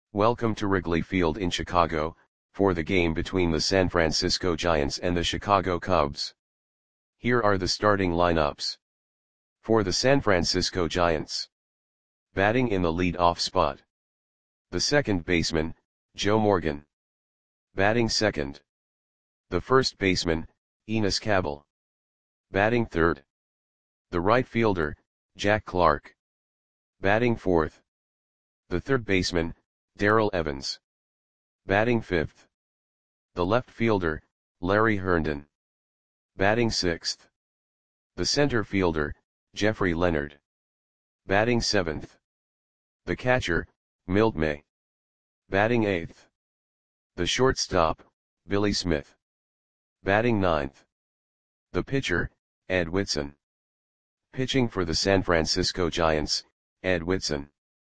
Welcome to Wrigley Field in Chicago, for the game between the San Francisco Giants and the Chicago Cubs. Here are the starting lineups. For the San Francisco Giants. Batting in the lead-off spot. The second baseman, Joe Morgan. Batting second. The first baseman, Enos Cabell. Batting third. The right fielder, Jack Clark. Batting fourth. The third baseman, Darrell Evans. Batting fifth. The left fielder, Larry Herndon. Batting sixth. The center fielder, Jeffrey Leonard. Batting seventh. The catcher, Milt May. Batting eighth. The shortstop, Billy Smith. Batting ninth. The pitcher, Ed Whitson. Pitching for the San Francisco Giants, Ed Whitson.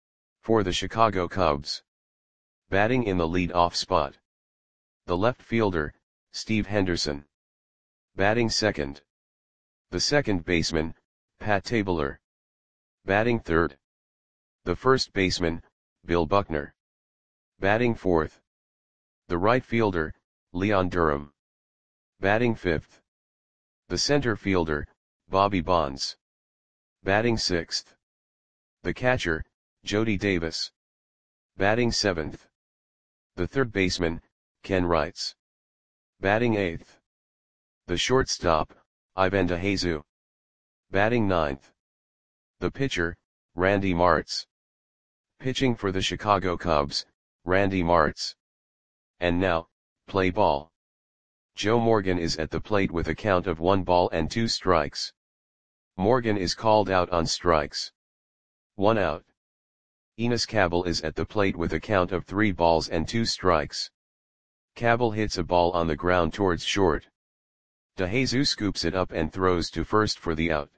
For the Chicago Cubs. Batting in the lead-off spot. The left fielder, Steve Henderson. Batting second. The second baseman, Pat Tabler. Batting third. The first baseman, Bill Buckner. Batting fourth. The right fielder, Leon Durham. Batting fifth. The center fielder, Bobby Bonds. Batting sixth. The catcher, Jody Davis. Batting seventh. The third baseman, Ken Wrights. Batting eighth. The shortstop, Ivan DeJesus. Batting ninth. The pitcher, Randy Martz. Pitching for the Chicago Cubs, Randy Martz. And now, play ball. Joe Morgan is at the plate with a count of 1 ball and 2 strikes. Morgan is called out on strikes. 1 out. Enos Cabell is at the plate with a count of 3 balls and 2 strikes. Cabell hits a ball on the ground towards short. DeJesus scoops it up and throws to first for the out.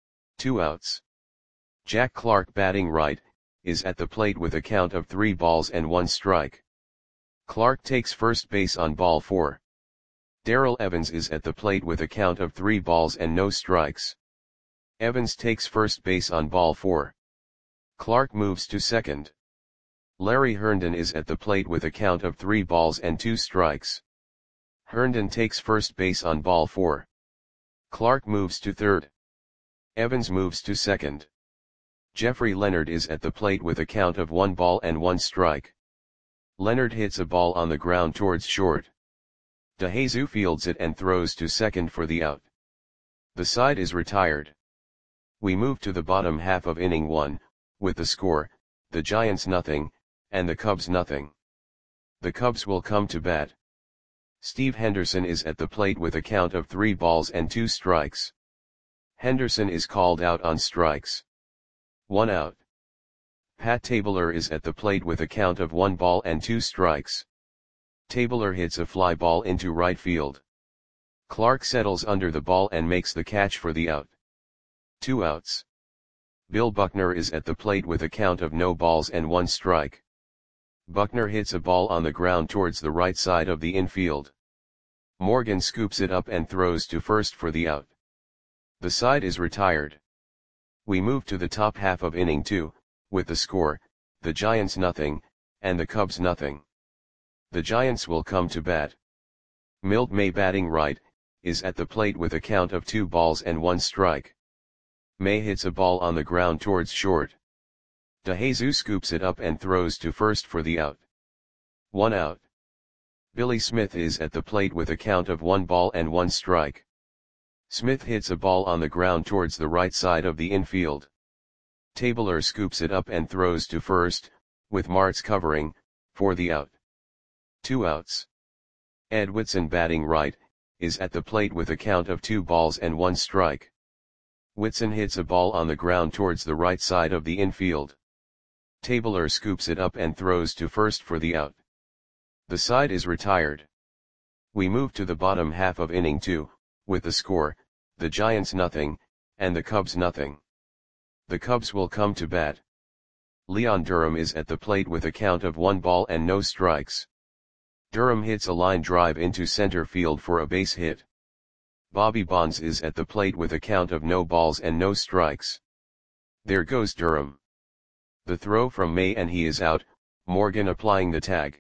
2 outs. Jack Clark, batting right, is at the plate with a count of 3 balls and 1 strike. Clark takes first base on ball 4. Darrell Evans is at the plate with a count of 3 balls and no strikes. Evans takes first base on ball 4. Clark moves to second. Larry Herndon is at the plate with a count of 3 balls and 2 strikes. Herndon takes first base on ball 4. Clark moves to third. Evans moves to second. Jeffrey Leonard is at the plate with a count of 1 ball and 1 strike. Leonard hits a ball on the ground towards short. DeJesus fields it and throws to second for the out. The side is retired. We move to the bottom half of inning 1, with the score, the Giants nothing, and the Cubs nothing. The Cubs will come to bat. Steve Henderson is at the plate with a count of 3 balls and 2 strikes. Henderson is called out on strikes. 1 out. Pat Tabler is at the plate with a count of 1 ball and 2 strikes. Tabler hits a fly ball into right field. Clark settles under the ball and makes the catch for the out. 2 outs. Bill Buckner is at the plate with a count of no balls and 1 strike. Buckner hits a ball on the ground towards the right side of the infield. Morgan scoops it up and throws to first for the out. The side is retired. We move to the top half of inning 2, with the score, the Giants nothing, and the Cubs nothing. The Giants will come to bat. Milt May, batting right, is at the plate with a count of 2 balls and 1 strike. May hits a ball on the ground towards short. DeJesus scoops it up and throws to first for the out. 1 out. Billy Smith is at the plate with a count of 1 ball and 1 strike. Smith hits a ball on the ground towards the right side of the infield. Tabler scoops it up and throws to first, with Martz covering, for the out. 2 outs. Ed Whitson, batting right, is at the plate with a count of 2 balls and 1 strike. Whitson hits a ball on the ground towards the right side of the infield. Tabler scoops it up and throws to first for the out. The side is retired. We move to the bottom half of inning 2, with the score, the Giants nothing, and the Cubs nothing. The Cubs will come to bat. Leon Durham is at the plate with a count of 1 ball and no strikes. Durham hits a line drive into center field for a base hit. Bobby Bonds is at the plate with a count of no balls and no strikes. There goes Durham. The throw from May and he is out, Morgan applying the tag.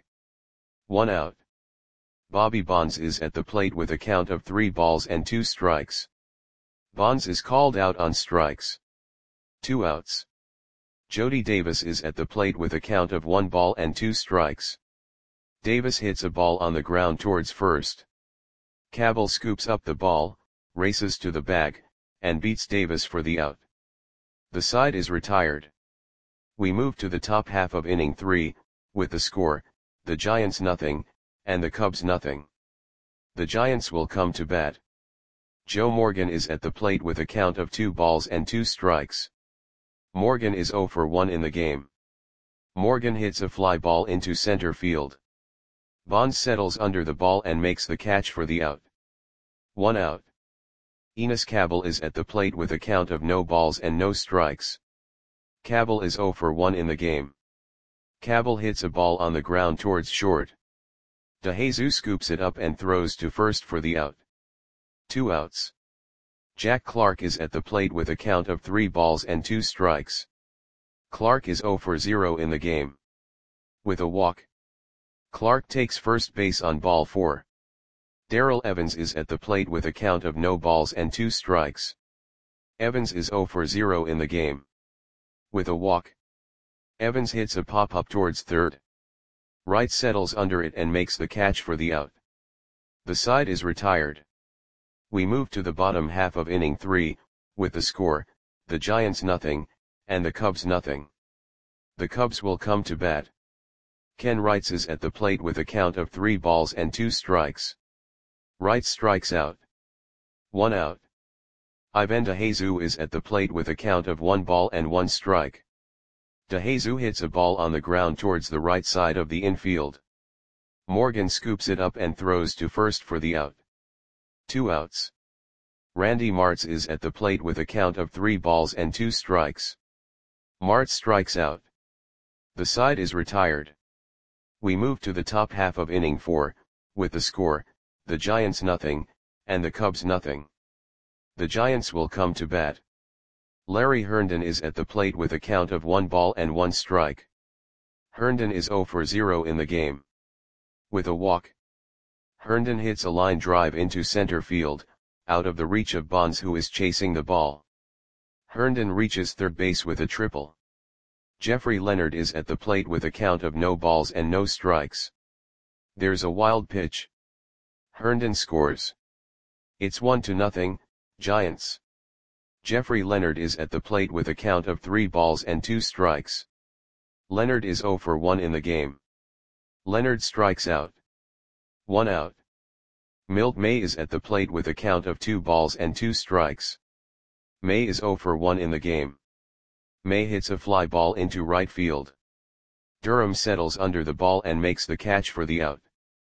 1 out. Bobby Bonds is at the plate with a count of 3 balls and 2 strikes. Bonds is called out on strikes. 2 outs. Jody Davis is at the plate with a count of 1 ball and 2 strikes. Davis hits a ball on the ground towards first. Cabell scoops up the ball, races to the bag, and beats Davis for the out. The side is retired. We move to the top half of inning 3, with the score, the Giants nothing, and the Cubs nothing. The Giants will come to bat. Joe Morgan is at the plate with a count of 2 balls and 2 strikes. Morgan is 0 for 1 in the game. Morgan hits a fly ball into center field. Bonds settles under the ball and makes the catch for the out. 1 out. Enos Cabell is at the plate with a count of no balls and no strikes. Cabell is 0 for 1 in the game. Cabell hits a ball on the ground towards short. DeJesus scoops it up and throws to first for the out. 2 outs. Jack Clark is at the plate with a count of 3 balls and 2 strikes. Clark is 0 for 0 in the game. With a walk. Clark takes first base on ball 4. Darrell Evans is at the plate with a count of no balls and 2 strikes. Evans is 0 for 0 in the game. With a walk. Evans hits a pop-up towards third. Wright settles under it and makes the catch for the out. The side is retired. We move to the bottom half of inning 3, with the score, the Giants nothing, and the Cubs nothing. The Cubs will come to bat. Ken Wrights is at the plate with a count of 3 balls and 2 strikes. Wright strikes out. 1 out. Ivan DeJesus is at the plate with a count of 1 ball and 1 strike. DeJesus hits a ball on the ground towards the right side of the infield. Morgan scoops it up and throws to first for the out. 2 outs. Randy Martz is at the plate with a count of 3 balls and 2 strikes. Martz strikes out. The side is retired. We move to the top half of inning 4, with the score, the Giants nothing, and the Cubs nothing. The Giants will come to bat. Larry Herndon is at the plate with a count of 1 ball and 1 strike. Herndon is 0 for 0 in the game. With a walk. Herndon hits a line drive into center field, out of the reach of Bonds who is chasing the ball. Herndon reaches third base with a triple. Jeffrey Leonard is at the plate with a count of no balls and no strikes. There's a wild pitch. Herndon scores. It's 1-0, Giants. Jeffrey Leonard is at the plate with a count of 3 balls and 2 strikes. Leonard is 0 for 1 in the game. Leonard strikes out. 1 out. Milt May is at the plate with a count of 2 balls and 2 strikes. May is 0 for 1 in the game. May hits a fly ball into right field. Durham settles under the ball and makes the catch for the out.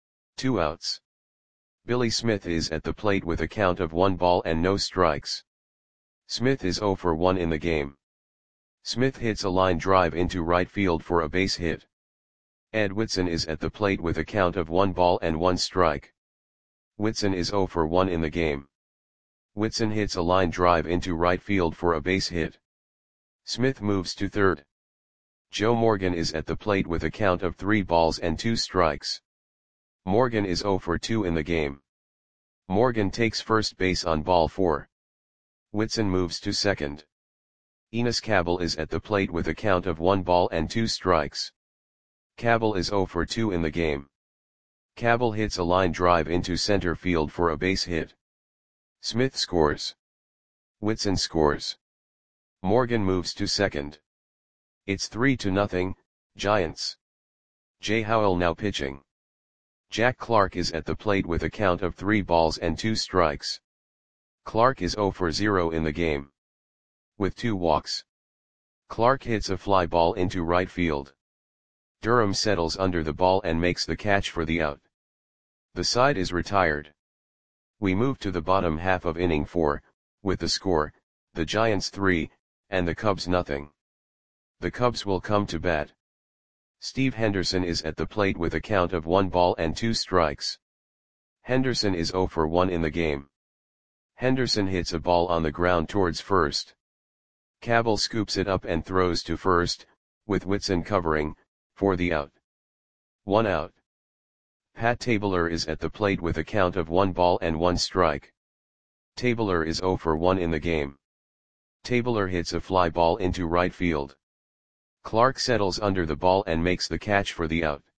2 outs. Billy Smith is at the plate with a count of 1 ball and no strikes. Smith is 0 for 1 in the game. Smith hits a line drive into right field for a base hit. Ed Whitson is at the plate with a count of 1 ball and 1 strike. Whitson is 0 for 1 in the game. Whitson hits a line drive into right field for a base hit. Smith moves to third. Joe Morgan is at the plate with a count of 3 balls and 2 strikes. Morgan is 0 for 2 in the game. Morgan takes first base on ball 4. Whitson moves to second. Enos Cabell is at the plate with a count of 1 ball and 2 strikes. Cabell is 0 for 2 in the game. Cabell hits a line drive into center field for a base hit. Smith scores. Whitson scores. Morgan moves to second. It's 3-0, Giants. Jay Howell now pitching. Jack Clark is at the plate with a count of 3 balls and 2 strikes. Clark is 0 for 0 in the game. With 2 walks. Clark hits a fly ball into right field. Durham settles under the ball and makes the catch for the out. The side is retired. We move to the bottom half of inning 4, with the score, the Giants 3, and the Cubs nothing. The Cubs will come to bat. Steve Henderson is at the plate with a count of 1 ball and 2 strikes. Henderson is 0 for 1 in the game. Henderson hits a ball on the ground towards first. Cabell scoops it up and throws to first, with Whitson covering, for the out. 1 out. Pat Tabler is at the plate with a count of 1 ball and 1 strike. Tabler is 0 for 1 in the game. Tabler hits a fly ball into right field. Clark settles under the ball and makes the catch for the out.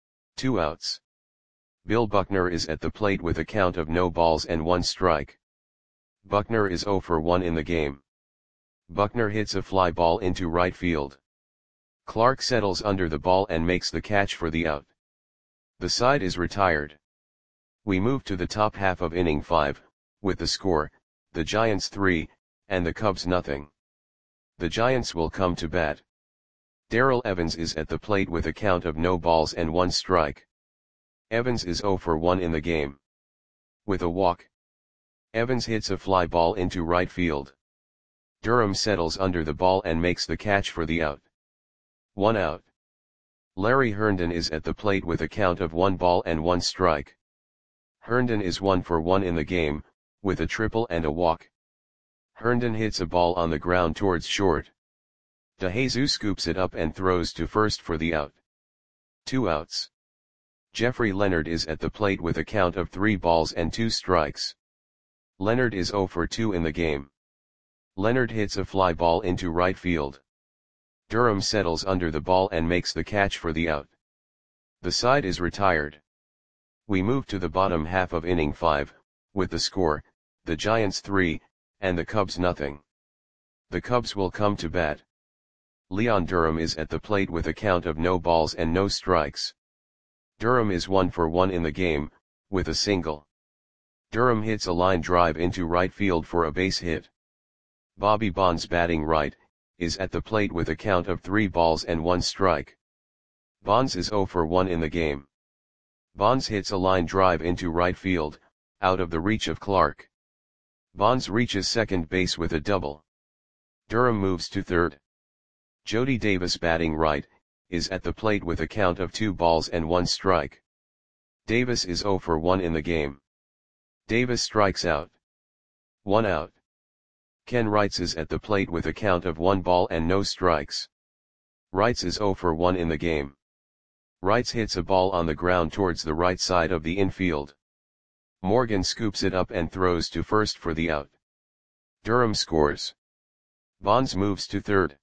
2 outs. Bill Buckner is at the plate with a count of no balls and 1 strike. Buckner is 0 for 1 in the game. Buckner hits a fly ball into right field. Clark settles under the ball and makes the catch for the out. The side is retired. We move to the top half of inning 5, with the score, the Giants 3, and the Cubs nothing. The Giants will come to bat. Darrell Evans is at the plate with a count of no balls and 1 strike. Evans is 0 for 1 in the game. With a walk, Evans hits a fly ball into right field. Durham settles under the ball and makes the catch for the out. 1 out. Larry Herndon is at the plate with a count of 1 ball and 1 strike. Herndon is 1 for 1 in the game, with a triple and a walk. Herndon hits a ball on the ground towards short. DeJesus scoops it up and throws to first for the out. 2 outs. Jeffrey Leonard is at the plate with a count of 3 balls and 2 strikes. Leonard is 0 for 2 in the game. Leonard hits a fly ball into right field. Durham settles under the ball and makes the catch for the out. The side is retired. We move to the bottom half of inning 5, with the score, the Giants 3, and the Cubs nothing. The Cubs will come to bat. Leon Durham is at the plate with a count of no balls and no strikes. Durham is 1 for 1 in the game, with a single. Durham hits a line drive into right field for a base hit. Bobby Bonds, batting right, is at the plate with a count of 3 balls and 1 strike. Bonds is 0 for 1 in the game. Bonds hits a line drive into right field, out of the reach of Clark. Bonds reaches second base with a double. Durham moves to third. Jody Davis, batting right, is at the plate with a count of 2 balls and 1 strike. Davis is 0 for 1 in the game. Davis strikes out. 1 out. Ken Wrights is at the plate with a count of 1 ball and no strikes. Wrights is 0 for 1 in the game. Wrights hits a ball on the ground towards the right side of the infield. Morgan scoops it up and throws to first for the out. Durham scores. Bonds moves to third.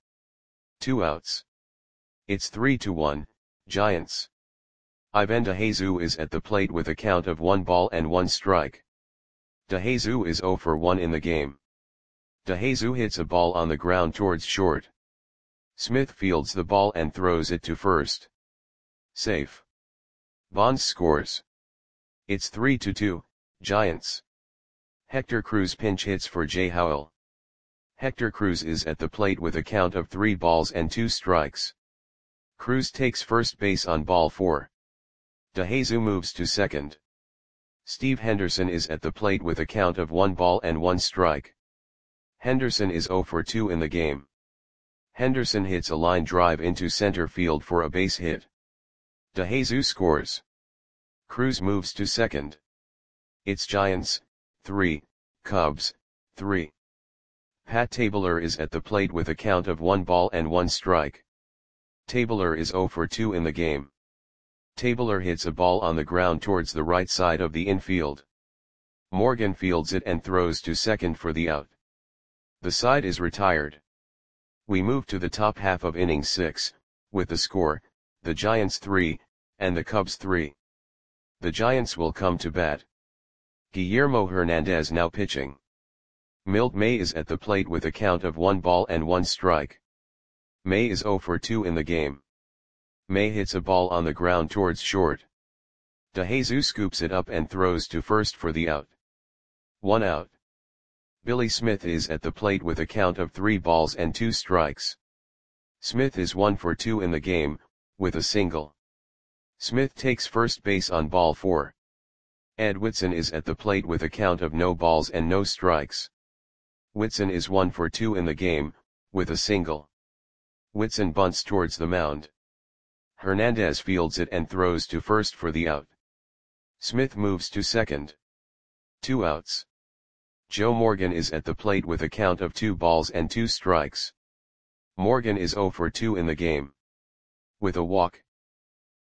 2 outs. It's 3-1, Giants. Ivan DeJesus is at the plate with a count of 1 ball and 1 strike. DeJesus is 0 for 1 in the game. DeJesus hits a ball on the ground towards short. Smith fields the ball and throws it to first. Safe. Bonds scores. It's 3-2, Giants. Hector Cruz pinch hits for Jay Howell. Hector Cruz is at the plate with a count of 3 balls and 2 strikes. Cruz takes first base on ball 4. DeJesus moves to second. Steve Henderson is at the plate with a count of 1 ball and 1 strike. Henderson is 0 for 2 in the game. Henderson hits a line drive into center field for a base hit. DeJesus scores. Cruz moves to second. It's Giants 3, Cubs 3. Pat Tabler is at the plate with a count of 1 ball and 1 strike. Tabler is 0 for 2 in the game. Tabler hits a ball on the ground towards the right side of the infield. Morgan fields it and throws to second for the out. The side is retired. We move to the top half of inning 6, with the score, the Giants 3, and the Cubs 3. The Giants will come to bat. Guillermo Hernandez now pitching. Milt May is at the plate with a count of 1 ball and 1 strike. May is 0 for 2 in the game. May hits a ball on the ground towards short. DeJesus scoops it up and throws to first for the out. 1 out. Billy Smith is at the plate with a count of 3 balls and 2 strikes. Smith is 1 for 2 in the game, with a single. Smith takes first base on ball 4. Ed Whitson is at the plate with a count of no balls and no strikes. Whitson is 1 for 2 in the game, with a single. Whitson bunts towards the mound. Hernandez fields it and throws to first for the out. Smith moves to second. 2 outs. Joe Morgan is at the plate with a count of 2 balls and 2 strikes. Morgan is 0 for 2 in the game. With a walk,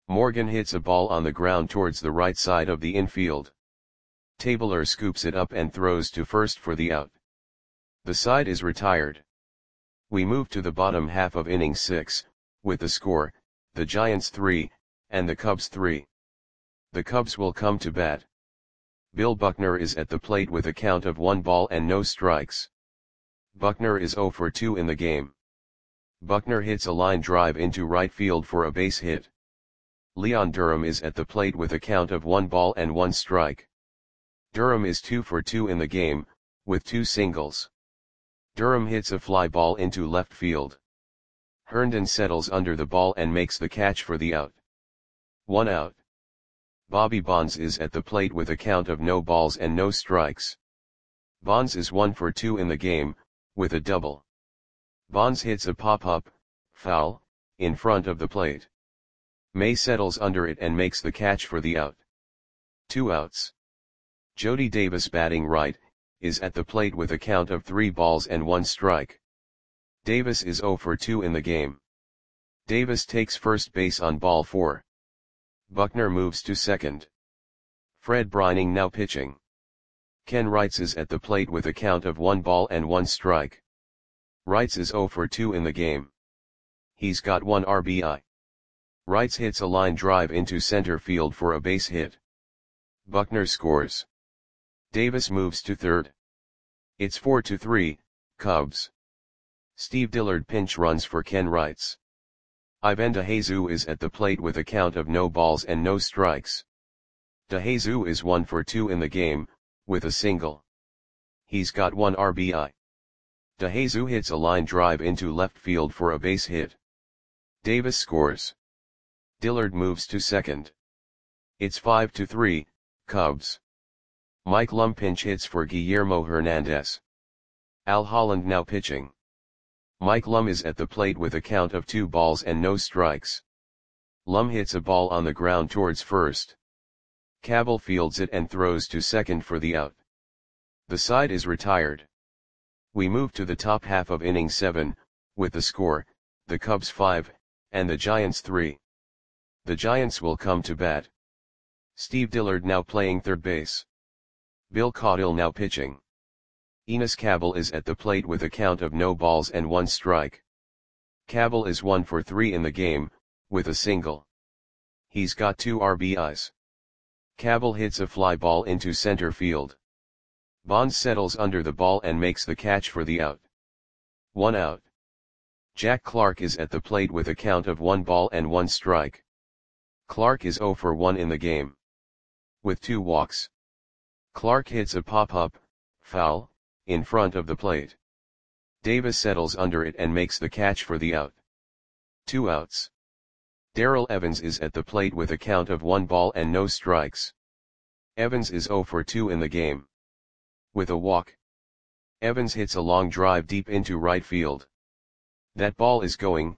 Morgan hits a ball on the ground towards the right side of the infield. Tabler scoops it up and throws to first for the out. The side is retired. We move to the bottom half of inning 6, with the score, the Giants 3, and the Cubs 3. The Cubs will come to bat. Bill Buckner is at the plate with a count of 1 ball and no strikes. Buckner is 0 for 2 in the game. Buckner hits a line drive into right field for a base hit. Leon Durham is at the plate with a count of 1 ball and 1 strike. Durham is 2 for 2 in the game, with 2 singles. Durham hits a fly ball into left field. Herndon settles under the ball and makes the catch for the out. 1 out. Bobby Bonds is at the plate with a count of no balls and no strikes. Bonds is 1 for 2 in the game, with a double. Bonds hits a pop-up, foul, in front of the plate. May settles under it and makes the catch for the out. 2 outs. Jody Davis, batting right, is at the plate with a count of 3 balls and 1 strike. Davis is 0 for 2 in the game. Davis takes first base on ball 4. Buckner moves to second. Fred Brining now pitching. Ken Wrights is at the plate with a count of 1 ball and 1 strike. Wrights is 0 for 2 in the game. He's got 1 RBI. Wrights hits a line drive into center field for a base hit. Buckner scores. Davis moves to third. It's 4-3, Cubs. Steve Dillard pinch runs for Ken Wrights. Ivan DeJesus is at the plate with a count of no balls and no strikes. DeJesus is 1 for 2 in the game, with a single. He's got 1 RBI. DeJesus hits a line drive into left field for a base hit. Davis scores. Dillard moves to second. It's 5-3, Cubs. Mike Lum pinch hits for Guillermo Hernandez. Al Holland now pitching. Mike Lum is at the plate with a count of 2 balls and no strikes. Lum hits a ball on the ground towards first. Cabell fields it and throws to second for the out. The side is retired. We move to the top half of inning 7, with the score, the Cubs 5, and the Giants 3. The Giants will come to bat. Steve Dillard now playing third base. Bill Caudill now pitching. Enos Cabell is at the plate with a count of no balls and 1 strike. Cabell is 1 for 3 in the game, with a single. He's got 2 RBIs. Cabell hits a fly ball into center field. Bonds settles under the ball and makes the catch for the out. 1 out. Jack Clark is at the plate with a count of 1 ball and 1 strike. Clark is 0 for 1 in the game. With 2 walks. Clark hits a pop-up, foul, in front of the plate. Davis settles under it and makes the catch for the out. 2 outs. Darrell Evans is at the plate with a count of 1 ball and no strikes. Evans is 0 for 2 in the game. With a walk. Evans hits a long drive deep into right field. That ball is gone.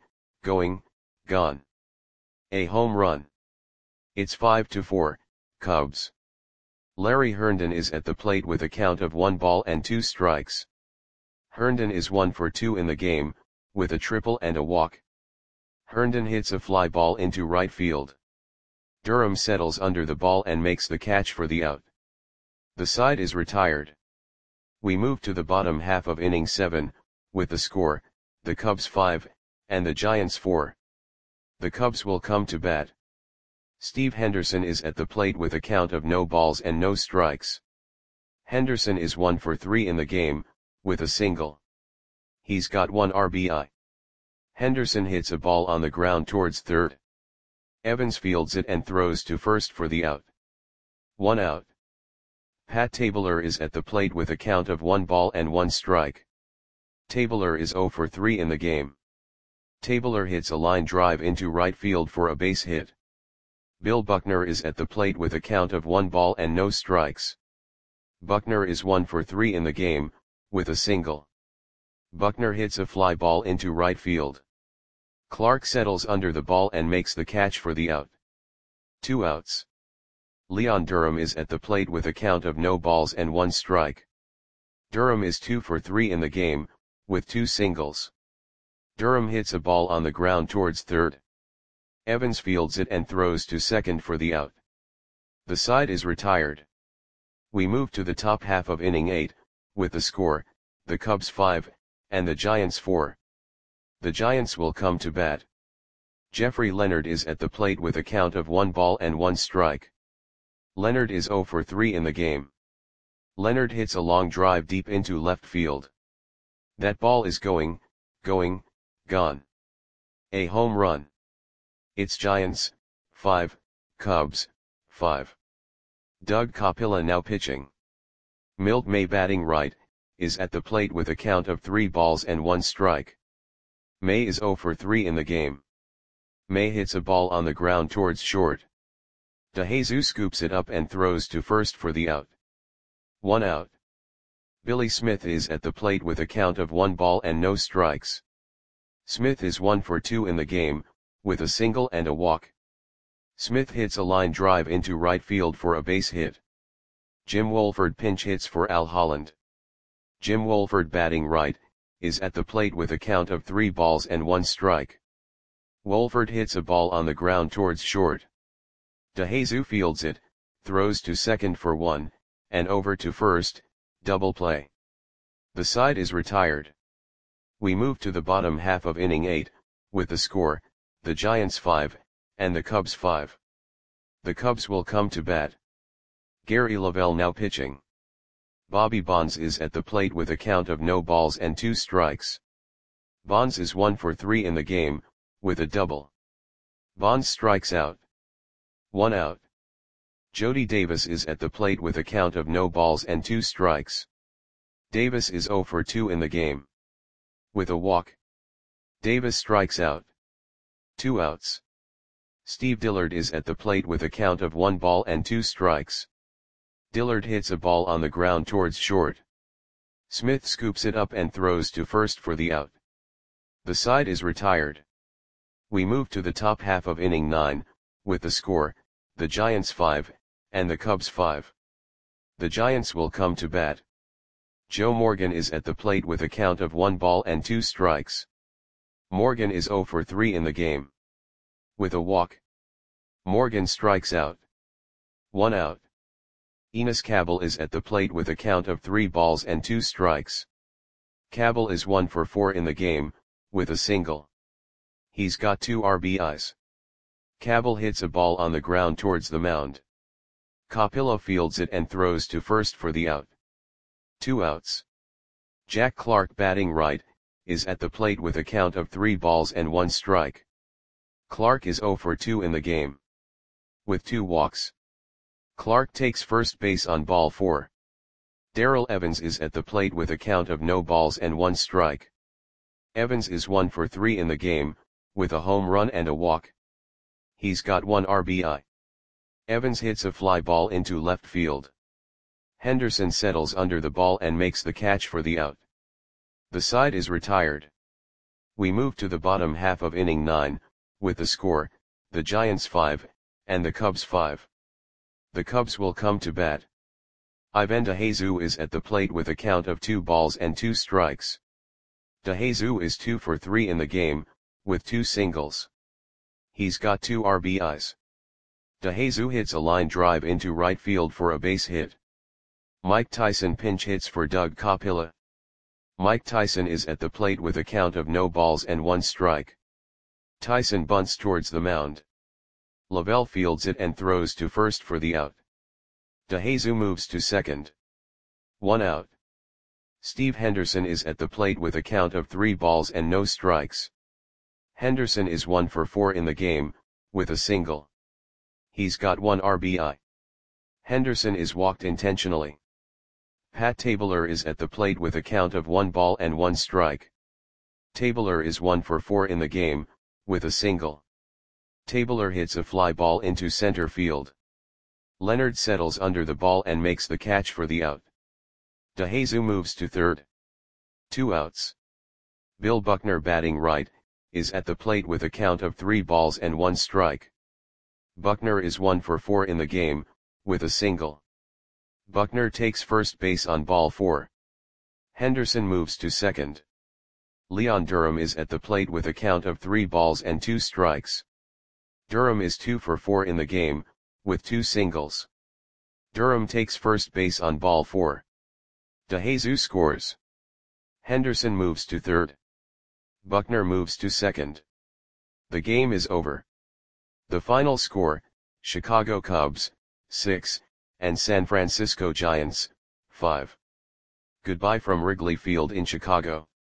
A home run. It's 5-4, Cubs. Larry Herndon is at the plate with a count of 1 ball and 2 strikes. Herndon is 1 for 2 in the game, with a triple and a walk. Herndon hits a fly ball into right field. Durham settles under the ball and makes the catch for the out. The side is retired. We move to the bottom half of inning 7, with the score, the Cubs 5, and the Giants 4. The Cubs will come to bat. Steve Henderson is at the plate with a count of no balls and no strikes. Henderson is 1 for 3 in the game, with a single. He's got 1 RBI. Henderson hits a ball on the ground towards third. Evans fields it and throws to first for the out. 1 out. Pat Tabler is at the plate with a count of 1 ball and 1 strike. Tabler is 0 for 3 in the game. Tabler hits a line drive into right field for a base hit. Bill Buckner is at the plate with a count of 1 ball and no strikes. Buckner is 1 for 3 in the game, with a single. Buckner hits a fly ball into right field. Clark settles under the ball and makes the catch for the out. 2 outs. Leon Durham is at the plate with a count of no balls and 1 strike. Durham is 2 for 3 in the game, with 2 singles. Durham hits a ball on the ground towards third. Evans fields it and throws to second for the out. The side is retired. We move to the top half of inning 8, with the score, the Cubs 5, and the Giants 4. The Giants will come to bat. Jeffrey Leonard is at the plate with a count of 1 ball and 1 strike. Leonard is 0 for 3 in the game. Leonard hits a long drive deep into left field. That ball is going, gone. A home run. It's Giants, 5, Cubs, 5. Doug Capilla now pitching. Milt May batting right, is at the plate with a count of 3 balls and 1 strike. May is 0 for 3 in the game. May hits a ball on the ground towards short. DeJesus scoops it up and throws to first for the out. 1 out. Billy Smith is at the plate with a count of 1 ball and no strikes. Smith is 1 for 2 in the game, with a single and a walk. Smith hits a line drive into right field for a base hit. Jim Wolford pinch hits for Al Holland. Jim Wolford batting right, is at the plate with a count of 3 balls and 1 strike. Wolford hits a ball on the ground towards short. DeJesus fields it, throws to second for 1, and over to first, double play. The side is retired. We move to the bottom half of inning 8, with the score, the Giants 5, and the Cubs 5. The Cubs will come to bat. Gary Lavelle now pitching. Bobby Bonds is at the plate with a count of no balls and 2 strikes. Bonds is 1 for 3 in the game, with a double. Bonds strikes out. 1 out. Jody Davis is at the plate with a count of no balls and 2 strikes. Davis is 0 for 2 in the game. With a walk. Davis strikes out. 2 outs. Steve Dillard is at the plate with a count of 1 ball and 2 strikes. Dillard hits a ball on the ground towards short. Smith scoops it up and throws to first for the out. The side is retired. We move to the top half of inning 9, with the score, the Giants 5, and the Cubs 5. The Giants will come to bat. Joe Morgan is at the plate with a count of 1 ball and 2 strikes. Morgan is 0 for 3 in the game. With a walk. Morgan strikes out. 1 out. Enos Cabell is at the plate with a count of 3 balls and 2 strikes. Cabell is 1 for 4 in the game, with a single. He's got 2 RBIs. Cabell hits a ball on the ground towards the mound. Capilla fields it and throws to first for the out. 2 outs. Jack Clark batting right, is at the plate with a count of 3 balls and 1 strike. Clark is 0 for 2 in the game. With 2 walks. Clark takes first base on ball 4. Darrell Evans is at the plate with a count of no balls and 1 strike. Evans is 1 for 3 in the game, with a home run and a walk. He's got 1 RBI. Evans hits a fly ball into left field. Henderson settles under the ball and makes the catch for the out. The side is retired. We move to the bottom half of inning 9, with the score, the Giants 5, and the Cubs 5. The Cubs will come to bat. Ivan DeJesus is at the plate with a count of 2 balls and 2 strikes. DeJesus is 2 for 3 in the game, with 2 singles. He's got 2 RBIs. DeJesus hits a line drive into right field for a base hit. Mike Tyson pinch hits for Doug Capilla. Mike Tyson is at the plate with a count of no balls and 1 strike. Tyson bunts towards the mound. Lavelle fields it and throws to first for the out. DeJesus moves to second. 1 out. Steve Henderson is at the plate with a count of 3 balls and no strikes. Henderson is 1 for 4 in the game, with a single. He's got 1 RBI. Henderson is walked intentionally. Pat Tabler is at the plate with a count of 1 ball and 1 strike. Tabler is 1 for 4 in the game, with a single. Tabler hits a fly ball into center field. Leonard settles under the ball and makes the catch for the out. DeJesus moves to third. 2 outs. Bill Buckner batting right, is at the plate with a count of 3 balls and 1 strike. Buckner is 1 for 4 in the game, with a single. Buckner takes first base on ball 4. Henderson moves to second. Leon Durham is at the plate with a count of 3 balls and 2 strikes. Durham is 2 for 4 in the game, with 2 singles. Durham takes first base on ball 4. DeJesus scores. Henderson moves to third. Buckner moves to second. The game is over. The final score, Chicago Cubs, 6, and San Francisco Giants, 5. Goodbye from Wrigley Field in Chicago.